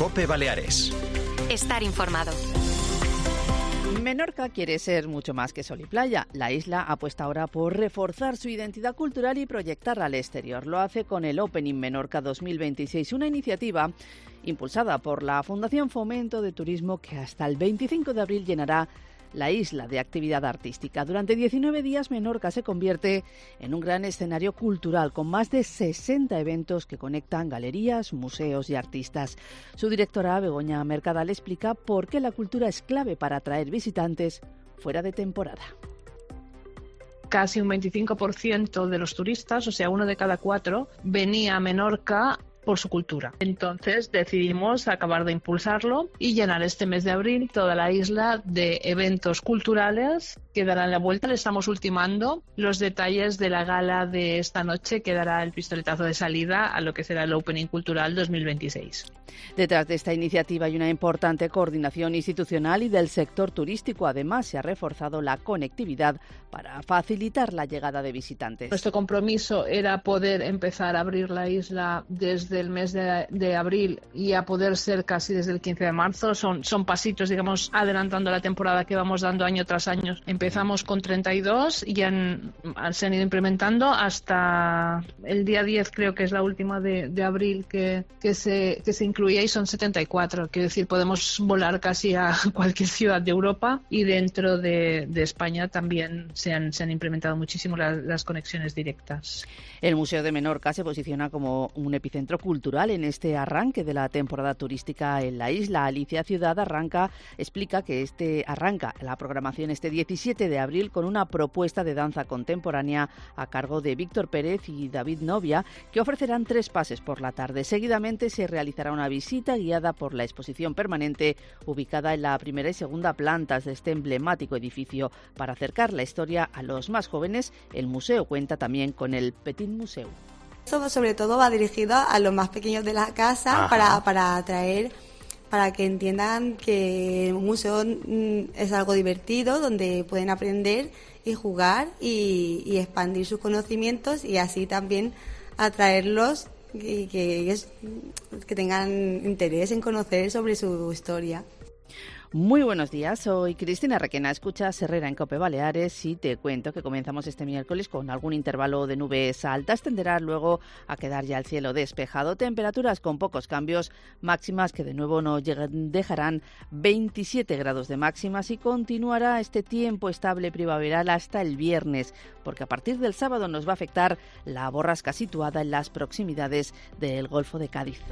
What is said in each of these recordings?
COPE Baleares. Estar informado. Menorca quiere ser mucho más que sol y playa. La isla apuesta ahora por reforzar su identidad cultural y proyectarla al exterior. Lo hace con el Opening Menorca 2026, una iniciativa impulsada por la Fundación Fomento de Turismo que hasta el 25 de abril llenará la isla de actividad artística. Durante 19 días, Menorca se convierte en un gran escenario cultural con más de 60 eventos que conectan galerías, museos y artistas. Su directora, Begoña Mercadal, explica por qué la cultura es clave para atraer visitantes fuera de temporada. Casi un 25% de los turistas, o sea, 1 de cada 4, venía a Menorca por su cultura. Entonces decidimos acabar de impulsarlo y llenar este mes de abril toda la isla de eventos culturales que darán la vuelta. Le estamos ultimando los detalles de la gala de esta noche, que dará el pistoletazo de salida a lo que será el Opening Cultural 2026. Detrás de esta iniciativa hay una importante coordinación institucional y del sector turístico. Además, se ha reforzado la conectividad para facilitar la llegada de visitantes. Nuestro compromiso era poder empezar a abrir la isla desde el mes de abril y a poder ser casi desde el 15 de marzo. Son pasitos, digamos, adelantando la temporada que vamos dando año tras año. Empezamos con 32 y se han ido implementando hasta el día 10, creo que es la última de abril que se incluía, y son 74. Quiero decir, podemos volar casi a cualquier ciudad de Europa, y dentro de España también se han implementado muchísimo las conexiones directas. El Museo de Menorca se posiciona como un epicentro cultural en este arranque de la temporada turística en la isla. Alicia Ciudad explica que arranca la programación este 17 de abril con una propuesta de danza contemporánea a cargo de Víctor Pérez y David Novia, que ofrecerán 3 pases por la tarde. Seguidamente se realizará una visita guiada por la exposición permanente ubicada en la primera y segunda plantas de este emblemático edificio. Para acercar la historia a los más jóvenes, el museo cuenta también con el Petit Museu. Sobre todo va dirigido a los más pequeños de la casa para atraer, para que entiendan que un museo es algo divertido, donde pueden aprender y jugar y expandir sus conocimientos, y así también atraerlos y que tengan interés en conocer sobre su historia. Muy buenos días, soy Cristina Requena, escuchas Herrera en COPE Baleares y te cuento que comenzamos este miércoles con algún intervalo de nubes altas. Tenderá luego a quedar ya el cielo despejado, temperaturas con pocos cambios, máximas que de nuevo nos dejarán 27 grados de máximas, y continuará este tiempo estable primaveral hasta el viernes, porque a partir del sábado nos va a afectar la borrasca situada en las proximidades del Golfo de Cádiz.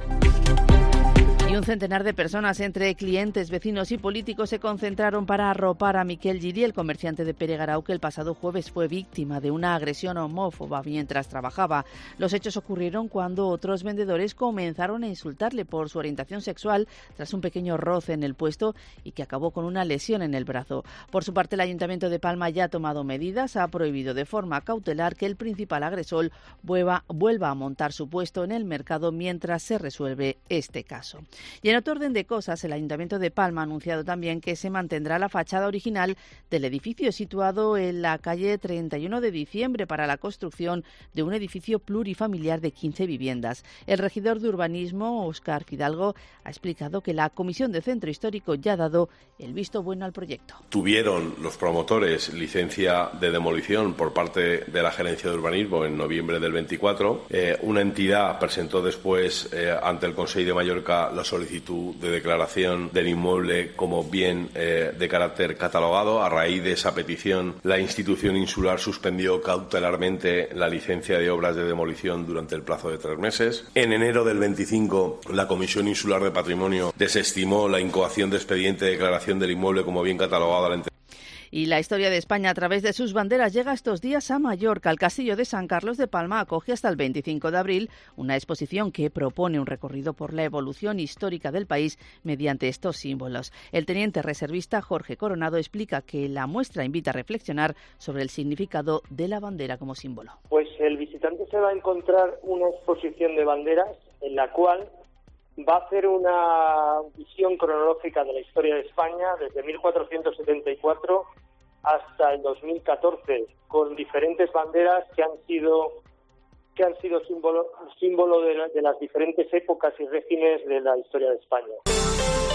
Y un centenar de personas, entre clientes, vecinos y políticos, se concentraron para arropar a Miquel Giri, el comerciante de Peregarau, que el pasado jueves fue víctima de una agresión homófoba mientras trabajaba. Los hechos ocurrieron cuando otros vendedores comenzaron a insultarle por su orientación sexual tras un pequeño roce en el puesto y que acabó con una lesión en el brazo. Por su parte, el Ayuntamiento de Palma ya ha tomado medidas, ha prohibido de forma cautelar que el principal agresor vuelva a montar su puesto en el mercado mientras se resuelve este caso. Y en otro orden de cosas, el Ayuntamiento de Palma ha anunciado también que se mantendrá la fachada original del edificio situado en la calle 31 de diciembre para la construcción de un edificio plurifamiliar de 15 viviendas. El regidor de urbanismo, Óscar Fidalgo, ha explicado que la Comisión de Centro Histórico ya ha dado el visto bueno al proyecto. Tuvieron los promotores licencia de demolición por parte de la Gerencia de Urbanismo en noviembre del 24. Una entidad presentó después ante el Consell de Mallorca la solicitud de declaración del inmueble como bien de carácter catalogado. A raíz de esa petición, la institución insular suspendió cautelarmente la licencia de obras de demolición durante el plazo de 3 meses. En enero del 25, la Comisión Insular de Patrimonio desestimó la incoación de expediente de declaración del inmueble como bien catalogado a la entidad. Y la historia de España a través de sus banderas llega estos días a Mallorca. El Castillo de San Carlos de Palma acoge hasta el 25 de abril una exposición que propone un recorrido por la evolución histórica del país mediante estos símbolos. El teniente reservista Jorge Coronado explica que la muestra invita a reflexionar sobre el significado de la bandera como símbolo. Pues el visitante se va a encontrar una exposición de banderas en la cual va a hacer una visión cronológica de la historia de España desde 1474 hasta el 2014, con diferentes banderas que han sido que han sido símbolo de las diferentes épocas y regímenes de la historia de España.